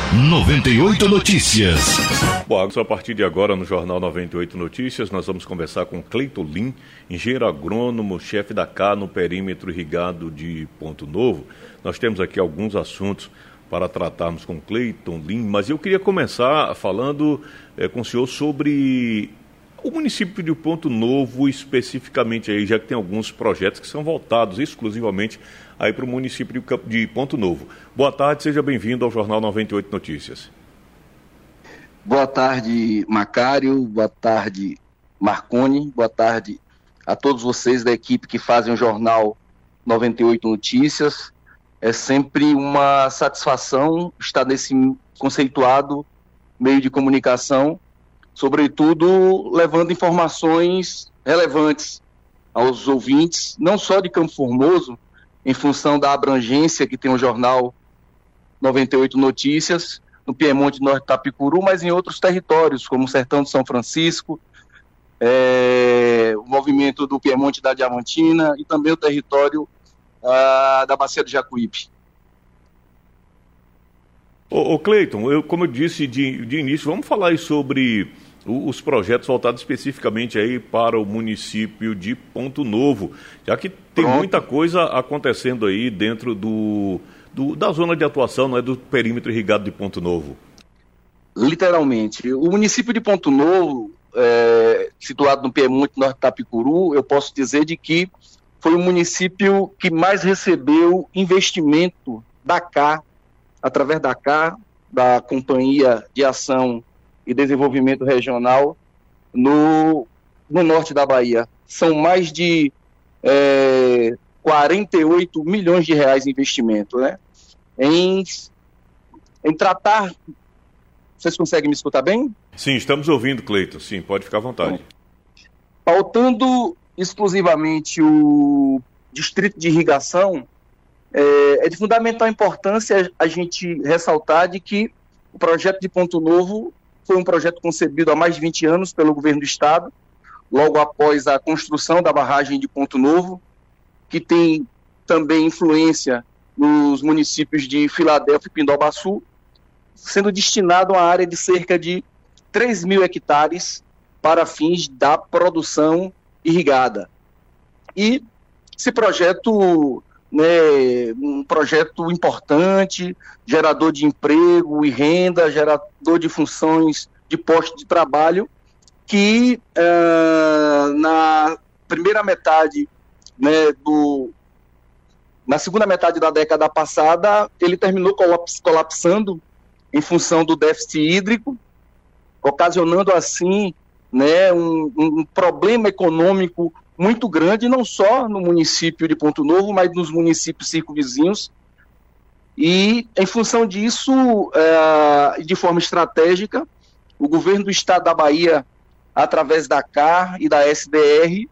98 Notícias. Bom, a partir de agora no Jornal 98 Notícias nós vamos conversar com Cleiton Lim, engenheiro agrônomo, chefe da CA no perímetro irrigado de Ponto Novo. Nós temos aqui alguns assuntos para tratarmos com Cleiton Lim, mas eu queria começar falando com o senhor sobre o município de Ponto Novo especificamente aí, já que tem alguns projetos que são voltados exclusivamente aí para o município de Ponto Novo. Boa tarde, seja bem-vindo ao Jornal 98 Notícias. Boa tarde, Macário, boa tarde, Marconi, boa tarde a todos vocês da equipe que fazem o Jornal 98 Notícias. É sempre uma satisfação estar nesse conceituado meio de comunicação, sobretudo levando informações relevantes aos ouvintes, não só de Campo Formoso, em função da abrangência que tem o Jornal 98 Notícias, no Piemonte Norte Itapicuru, mas em outros territórios, como o Sertão de São Francisco, o movimento do Piemonte da Diamantina e também o território da Bacia do Jacuípe. Ô Cleiton, como eu disse de início, vamos falar aí sobre os projetos voltados especificamente aí para o município de Ponto Novo, já que tem muita coisa acontecendo aí dentro da zona de atuação, não é, do perímetro irrigado de Ponto Novo. Literalmente. O município de Ponto Novo, situado no Piemonte Norte Itapicuru, eu posso dizer de que foi o município que mais recebeu investimento da CA, através da CA, da Companhia de Ação e Desenvolvimento Regional, no norte da Bahia. São mais de 48 milhões de reais em investimento, né? Em tratar... Vocês conseguem me escutar bem? Sim, estamos ouvindo, Cleiton. Sim, pode ficar à vontade. Pautando exclusivamente o distrito de irrigação, é de fundamental importância a gente ressaltar de que o projeto de Ponto Novo foi um projeto concebido há mais de 20 anos pelo governo do estado, logo após a construção da barragem de Ponto Novo, que tem também influência nos municípios de Filadélfia e Pindobaçu, sendo destinado a uma área de cerca de 3 mil hectares para fins da produção irrigada. E esse projeto, um projeto importante, gerador de emprego e renda, gerador de funções de posto de trabalho, que na primeira metade, na segunda metade da década passada, ele terminou colapsando em função do déficit hídrico, ocasionando assim um problema econômico muito grande, não só no município de Ponto Novo, mas nos municípios circunvizinhos. E, em função disso, de forma estratégica, o governo do estado da Bahia, através da CAR e da SDR,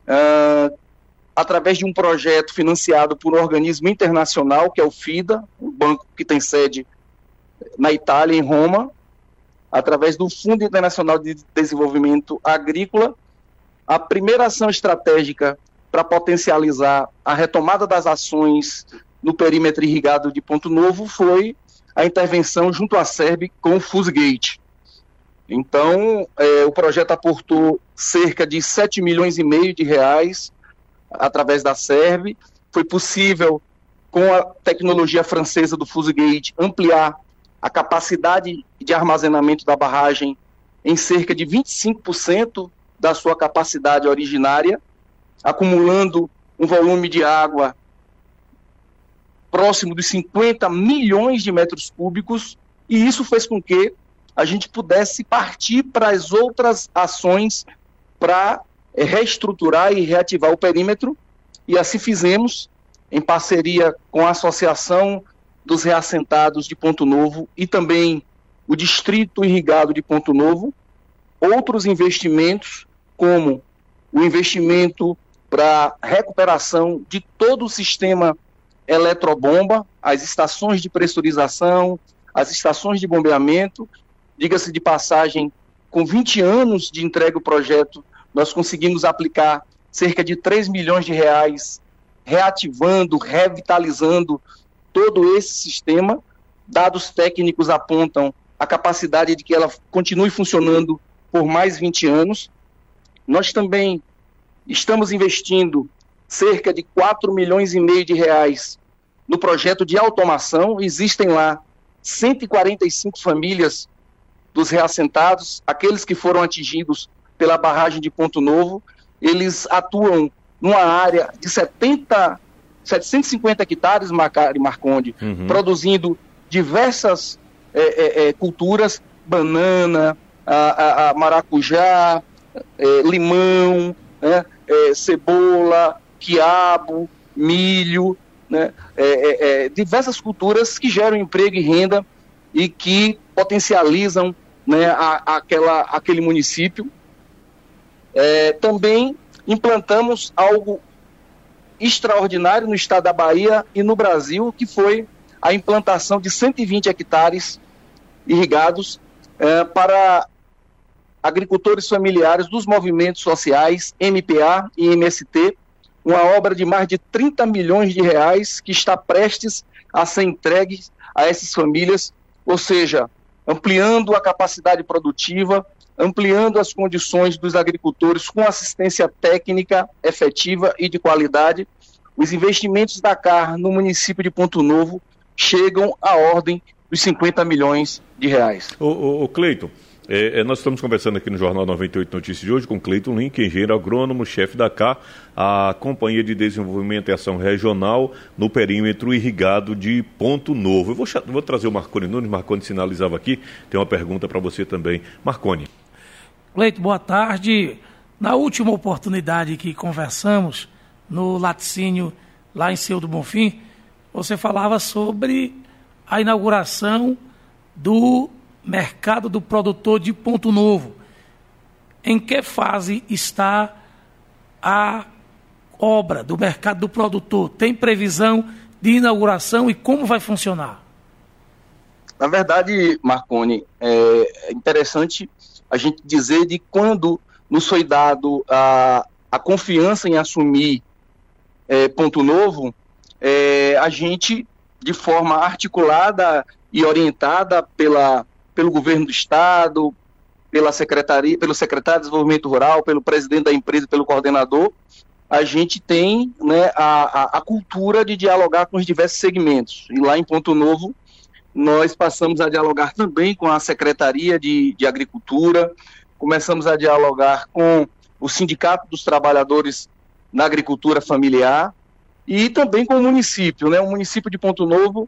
através de um projeto financiado por um organismo internacional, que é o FIDA, um banco que tem sede na Itália, em Roma, através do Fundo Internacional de Desenvolvimento Agrícola, a primeira ação estratégica para potencializar a retomada das ações no perímetro irrigado de Ponto Novo foi a intervenção junto à SERB com o Fusgate. Então, o projeto aportou cerca de 7 milhões e meio de reais através da SERB. Foi possível, com a tecnologia francesa do Fusgate, ampliar a capacidade de armazenamento da barragem em cerca de 25% da sua capacidade originária, acumulando um volume de água próximo dos 50 milhões de metros cúbicos, e isso fez com que a gente pudesse partir para as outras ações para reestruturar e reativar o perímetro, e assim fizemos, em parceria com a Associação dos Reassentados de Ponto Novo e também o Distrito Irrigado de Ponto Novo, outros investimentos, como o investimento para recuperação de todo o sistema eletrobomba, as estações de pressurização, as estações de bombeamento. Diga-se de passagem, com 20 anos de entrega do projeto, nós conseguimos aplicar cerca de 3 milhões de reais, reativando, revitalizando todo esse sistema, dados técnicos apontam a capacidade de que ela continue funcionando por mais 20 anos. Nós também estamos investindo cerca de 4,5 milhões de reais no projeto de automação. Existem lá 145 famílias dos reassentados, aqueles que foram atingidos pela barragem de Ponto Novo. Eles atuam numa área de 750 hectares, Marconde, produzindo diversas culturas, banana, maracujá, limão, né, cebola, quiabo, milho, né, diversas culturas que geram emprego e renda e que potencializam, né, aquele município. Também implantamos algo extraordinário no estado da Bahia e no Brasil, que foi a implantação de 120 hectares irrigados para agricultores familiares dos movimentos sociais MPA e MST, uma obra de mais de 30 milhões de reais que está prestes a ser entregue a essas famílias, ou seja, ampliando a capacidade produtiva, ampliando as condições dos agricultores com assistência técnica efetiva e de qualidade. Os investimentos da CAR no município de Ponto Novo chegam à ordem dos 50 milhões de reais. Ô Cleiton, nós estamos conversando aqui no Jornal 98 Notícias de hoje com Cleiton Link, engenheiro agrônomo, chefe da CAR, a Companhia de Desenvolvimento e Ação Regional no perímetro irrigado de Ponto Novo. Eu vou trazer o Marconi Nunes. Marconi sinalizava aqui, tem uma pergunta para você também. Marconi. Cleiton, boa tarde. Na última oportunidade que conversamos, no laticínio lá em Seu do Bonfim, você falava sobre a inauguração do mercado do produtor de Ponto Novo. Em que fase está a obra do mercado do produtor? Tem previsão de inauguração e como vai funcionar? Na verdade, Marconi, é interessante a gente dizer de quando nos foi dado a confiança em assumir Ponto Novo, a gente, de forma articulada e orientada pelo governo do Estado, pelo secretário de Desenvolvimento Rural, pelo presidente da empresa, pelo coordenador, a gente tem, né, a cultura de dialogar com os diversos segmentos. E lá em Ponto Novo, nós passamos a dialogar também com a Secretaria de Agricultura, começamos a dialogar com o Sindicato dos Trabalhadores na Agricultura Familiar e também com o município, né? O município de Ponto Novo,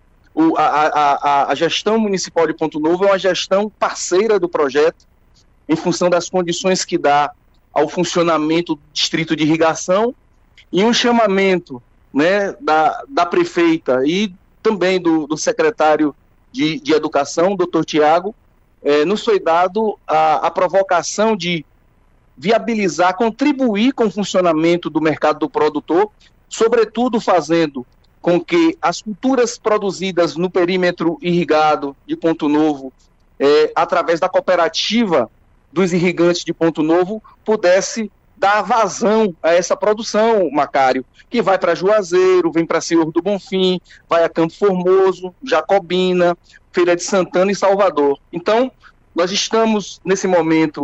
a gestão municipal de Ponto Novo é uma gestão parceira do projeto, em função das condições que dá ao funcionamento do distrito de irrigação, e um chamamento, né, da prefeita e também do secretário de Educação, doutor Tiago, nos foi dado a provocação de viabilizar, contribuir com o funcionamento do mercado do produtor, sobretudo fazendo com que as culturas produzidas no perímetro irrigado de Ponto Novo, através da cooperativa dos irrigantes de Ponto Novo, pudesse dar vazão a essa produção, Macário, que vai para Juazeiro, vem para Senhor do Bonfim, vai a Campo Formoso, Jacobina, Feira de Santana e Salvador. Então, nós estamos, nesse momento,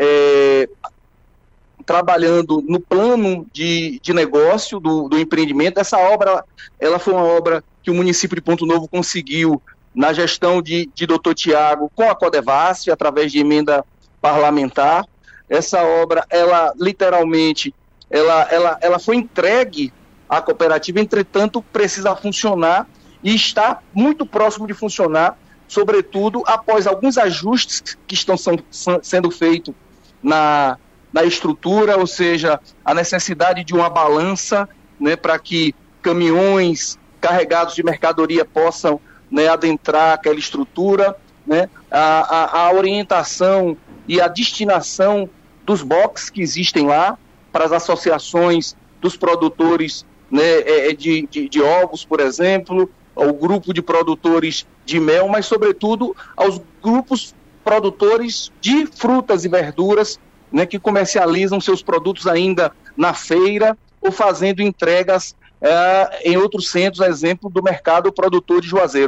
trabalhando no plano de negócio do empreendimento. Essa obra, ela foi uma obra que o município de Ponto Novo conseguiu na gestão de Dr. Tiago com a Codevasf, através de emenda parlamentar. Essa obra, ela literalmente, ela foi entregue à cooperativa, entretanto, precisa funcionar e está muito próximo de funcionar, sobretudo após alguns ajustes que estão sendo feitos na estrutura, ou seja, a necessidade de uma balança, né, para que caminhões carregados de mercadoria possam, né, adentrar aquela estrutura, né, a orientação e a destinação dos boxes que existem lá para as associações dos produtores, né, de ovos, por exemplo, ao grupo de produtores de mel, mas sobretudo aos grupos produtores de frutas e verduras, né, que comercializam seus produtos ainda na feira ou fazendo entregas em outros centros, a exemplo do mercado produtor de Juazeiro.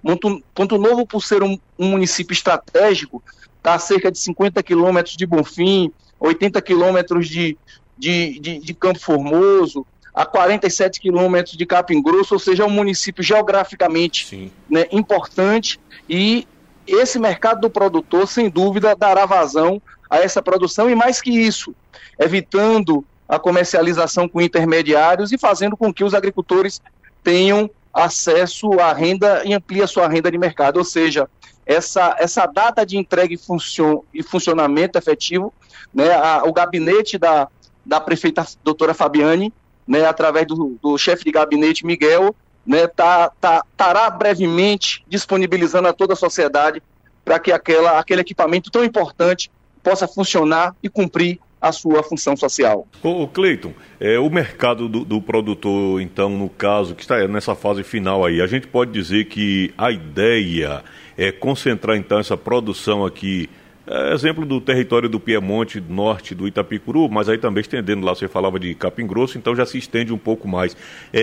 Ponto Novo, por ser um município estratégico, está a cerca de 50 quilômetros de Bonfim, 80 quilômetros de Campo Formoso, a 47 quilômetros de Capim Grosso, ou seja, é um município geograficamente, né, importante, e esse mercado do produtor, sem dúvida, dará vazão a essa produção, e mais que isso, evitando a comercialização com intermediários e fazendo com que os agricultores tenham acesso à renda e amplie a sua renda de mercado, ou seja, essa data de entrega e funcionamento efetivo, né, o gabinete da prefeita doutora Fabiane, né, através do chefe de gabinete Miguel, né, estará brevemente disponibilizando a toda a sociedade para que aquele equipamento tão importante possa funcionar e cumprir a sua função social. Ô Cleiton, o mercado do produtor, então, no caso, que está nessa fase final aí, a gente pode dizer que a ideia é concentrar, então, essa produção aqui, exemplo do território do Piemonte, norte do Itapicuru, mas aí também estendendo lá, você falava de Capim Grosso, então já se estende um pouco mais.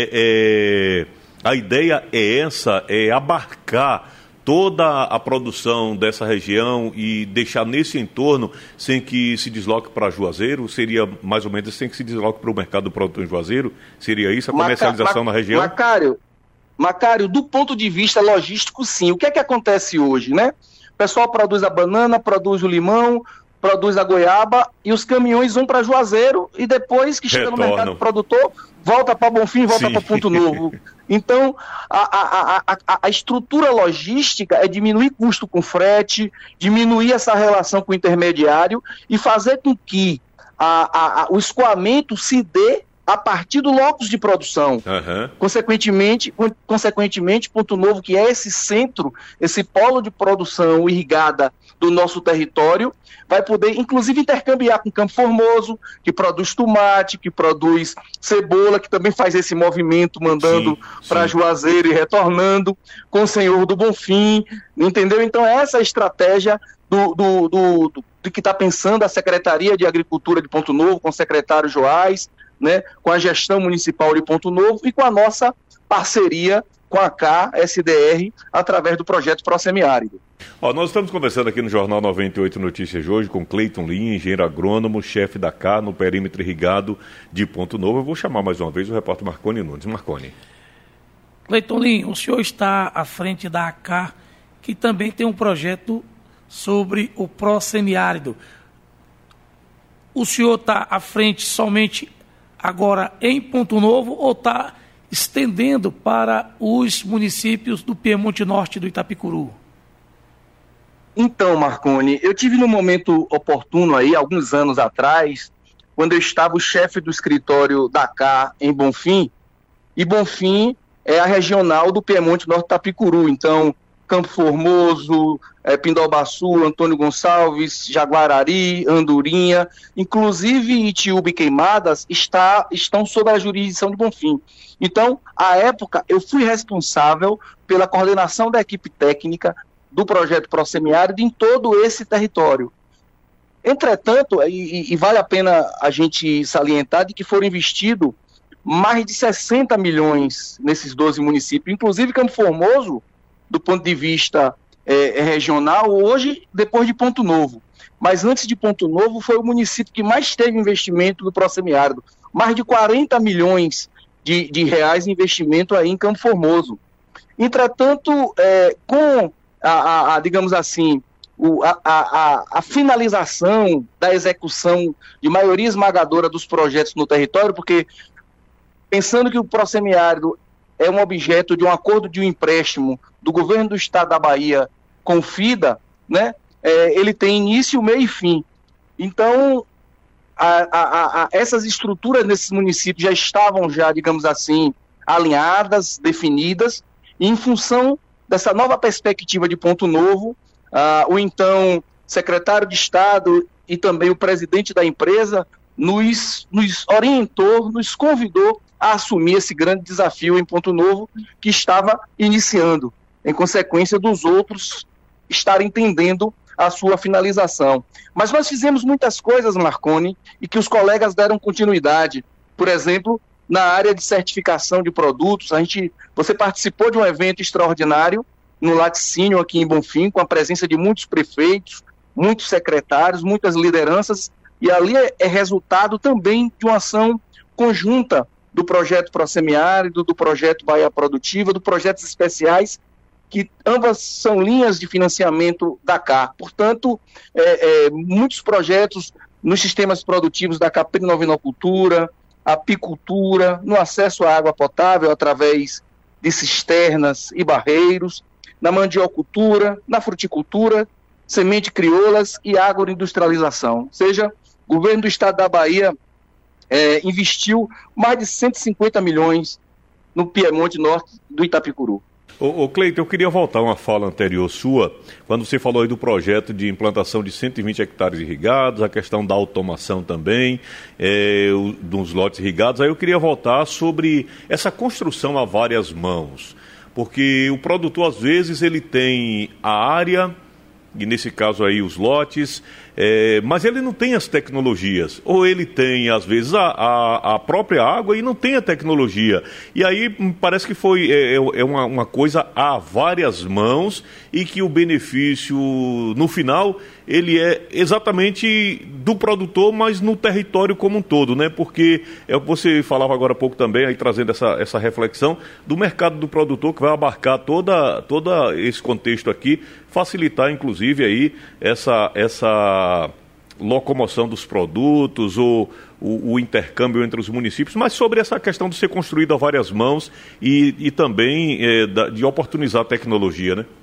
A ideia é essa, abarcar toda a produção dessa região e deixar nesse entorno sem que se desloque para Juazeiro? Seria mais ou menos sem que se desloque para o mercado do produtor em Juazeiro? Seria isso a comercialização na região? Macário, do ponto de vista logístico, sim. O que é que acontece hoje, né? O pessoal produz a banana, produz o limão, produz a goiaba e os caminhões vão para Juazeiro e depois que chega no mercado produtor, volta para Bonfim, volta para Ponto Novo. Então, a estrutura logística é diminuir custo com frete, diminuir essa relação com o intermediário e fazer com que o escoamento se dê a partir do locus de produção. Consequentemente, Ponto Novo, que é esse centro, esse polo de produção irrigada do nosso território, vai poder, inclusive, intercambiar com Campo Formoso, que produz tomate, que produz cebola, que também faz esse movimento, mandando para Juazeiro e retornando, com o Senhor do Bonfim, entendeu? Então, essa é a estratégia do que está pensando a Secretaria de Agricultura de Ponto Novo, com o secretário Joás, né, com a gestão municipal de Ponto Novo e com a nossa parceria com a KSDR através do projeto Pró-Semiárido. Nós estamos conversando aqui no Jornal 98 Notícias de hoje com Cleiton Lin, engenheiro agrônomo, chefe da K no perímetro irrigado de Ponto Novo. Eu vou chamar mais uma vez o repórter Marconi Nunes. Marconi. Cleiton Lin, o senhor está à frente da AK, que também tem um projeto sobre o Pró-Semiárido. O senhor está à frente somente agora em Ponto Novo ou está estendendo para os municípios do Piemonte Norte do Itapicuru? Então, Marconi, eu tive num momento oportuno aí, alguns anos atrás, quando eu estava o chefe do escritório da CA em Bonfim, e Bonfim é a regional do Piemonte Norte do Itapicuru, então Campo Formoso, Pindobaçu, Antônio Gonçalves, Jaguarari, Andorinha, inclusive Itiúba e Queimadas estão sob a jurisdição de Bonfim. Então, à época, eu fui responsável pela coordenação da equipe técnica do projeto Pró-Semiárido em todo esse território. Entretanto, e vale a pena a gente salientar de que foram investidos mais de 60 milhões nesses 12 municípios, inclusive Campo Formoso, do ponto de vista regional, hoje, depois de Ponto Novo. Mas antes de Ponto Novo, foi o município que mais teve investimento do Pró-Semiárido. Mais de 40 milhões de reais em investimento aí em Campo Formoso. Entretanto, com digamos assim, a finalização da execução de maioria esmagadora dos projetos no território, porque pensando que o Pró-Semiárido é um objeto de um acordo de um empréstimo do governo do estado da Bahia com o FIDA, né? Ele tem início, meio e fim. Então, essas estruturas nesses municípios já estavam, digamos assim, alinhadas, definidas, e em função dessa nova perspectiva de Ponto Novo, o então secretário de Estado e também o presidente da empresa nos orientou, nos convidou a assumir esse grande desafio em Ponto Novo que estava iniciando, em consequência dos outros estarem entendendo a sua finalização. Mas nós fizemos muitas coisas, Marconi, e que os colegas deram continuidade. Por exemplo, na área de certificação de produtos, você participou de um evento extraordinário, no laticínio aqui em Bonfim, com a presença de muitos prefeitos, muitos secretários, muitas lideranças, e ali é resultado também de uma ação conjunta do projeto Prosemiárido, do projeto Bahia Produtiva, do projetos especiais, que ambas são linhas de financiamento da CAR. Portanto, muitos projetos nos sistemas produtivos da caprino-ovinocultura, apicultura, no acesso à água potável através de cisternas e barreiros, na mandiocultura, na fruticultura, semente crioulas e agroindustrialização. Ou seja, o governo do estado da Bahia investiu mais de 150 milhões no Piemonte Norte do Itapicuru. Ô Cleiton, eu queria voltar a uma fala anterior sua, quando você falou aí do projeto de implantação de 120 hectares irrigados, a questão da automação também, dos lotes irrigados. Aí eu queria voltar sobre essa construção a várias mãos, porque o produtor, às vezes, ele tem a área, e nesse caso aí os lotes, mas ele não tem as tecnologias, ou ele tem às vezes a própria água e não tem a tecnologia, e aí parece que uma coisa a várias mãos, e que o benefício no final ele é exatamente do produtor, mas no território como um todo, né? Porque é o que você falava agora há pouco também, aí trazendo essa reflexão do mercado do produtor, que vai abarcar toda esse contexto aqui, facilitar inclusive aí essa locomoção dos produtos, ou o intercâmbio entre os municípios, mas sobre essa questão de ser construído a várias mãos e também de oportunizar a tecnologia, né?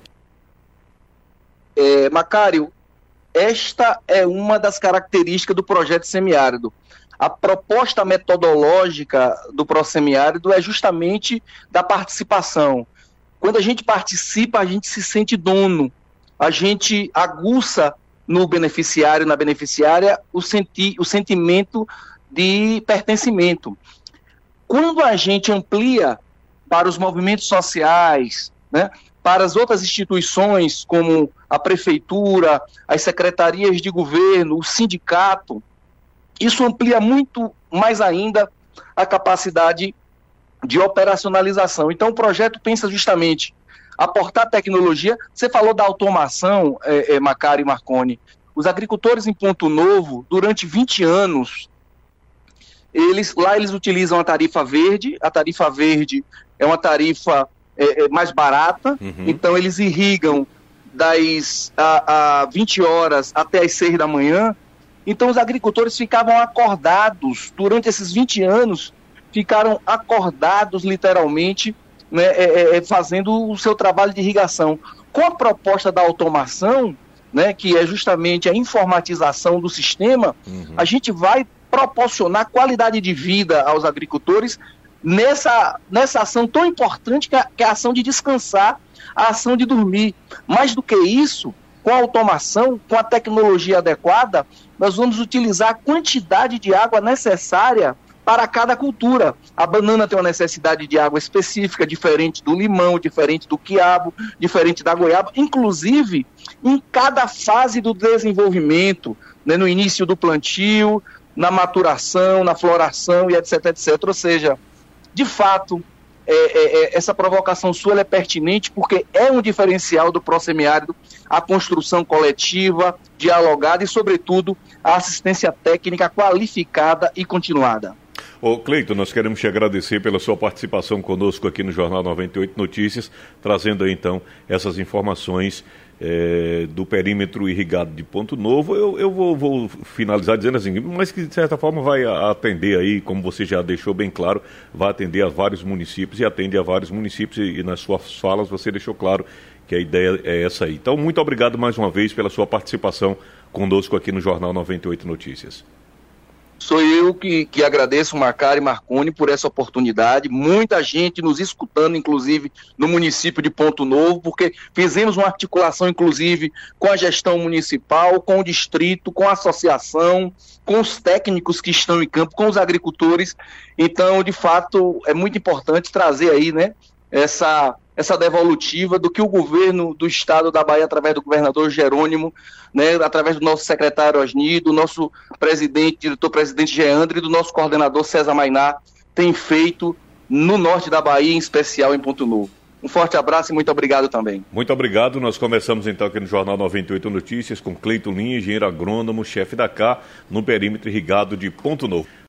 Macário, esta é uma das características do projeto semiárido. A proposta metodológica do Prosemiárido é justamente da participação. Quando a gente participa, a gente se sente dono, a gente aguça no beneficiário, na beneficiária, o sentimento de pertencimento. Quando a gente amplia para os movimentos sociais, né, para as outras instituições, como a prefeitura, as secretarias de governo, o sindicato, isso amplia muito mais ainda a capacidade de operacionalização. Então, o projeto pensa justamente aportar tecnologia. Você falou da automação, Macário e Marconi. Os agricultores em Ponto Novo, durante 20 anos, eles utilizam a tarifa verde. A tarifa verde é uma tarifa mais barata, então eles irrigam das 20 horas até as 6 da manhã. Então os agricultores ficavam acordados, durante esses 20 anos, ficaram acordados literalmente, né, fazendo o seu trabalho de irrigação. Com a proposta da automação, né, que é justamente a informatização do sistema, a gente vai proporcionar qualidade de vida aos agricultores nessa ação tão importante que é a ação de descansar, a ação de dormir. Mais do que isso, com a automação, com a tecnologia adequada, nós vamos utilizar a quantidade de água necessária para cada cultura. A banana tem uma necessidade de água específica, diferente do limão, diferente do quiabo, diferente da goiaba, inclusive em cada fase do desenvolvimento, né, no início do plantio, na maturação, na floração e etc, etc. Ou seja, de fato, essa provocação sua é pertinente porque é um diferencial do Prosemiárido, a construção coletiva, dialogada e, sobretudo, a assistência técnica qualificada e continuada. Ô Cleiton, nós queremos te agradecer pela sua participação conosco aqui no Jornal 98 Notícias, trazendo aí então essas informações do perímetro irrigado de Ponto Novo. Eu vou finalizar dizendo assim, mas que de certa forma vai atender aí, como você já deixou bem claro, vai atender a vários municípios e atende a vários municípios, e nas suas falas você deixou claro que a ideia é essa aí. Então, muito obrigado mais uma vez pela sua participação conosco aqui no Jornal 98 Notícias. Sou eu que agradeço, Macário e Marconi, por essa oportunidade. Muita gente nos escutando, inclusive, no município de Ponto Novo, porque fizemos uma articulação, inclusive, com a gestão municipal, com o distrito, com a associação, com os técnicos que estão em campo, com os agricultores. Então, de fato, é muito importante trazer aí, né, essa devolutiva do que o governo do estado da Bahia, através do governador Jerônimo, né, através do nosso secretário Osni, do nosso diretor-presidente Geandre e do nosso coordenador César Mainá, tem feito no norte da Bahia, em especial em Ponto Novo. Um forte abraço e muito obrigado também. Muito obrigado. Nós começamos então aqui no Jornal 98 Notícias com Cleiton Lins, engenheiro agrônomo, chefe da CA, no perímetro irrigado de Ponto Novo.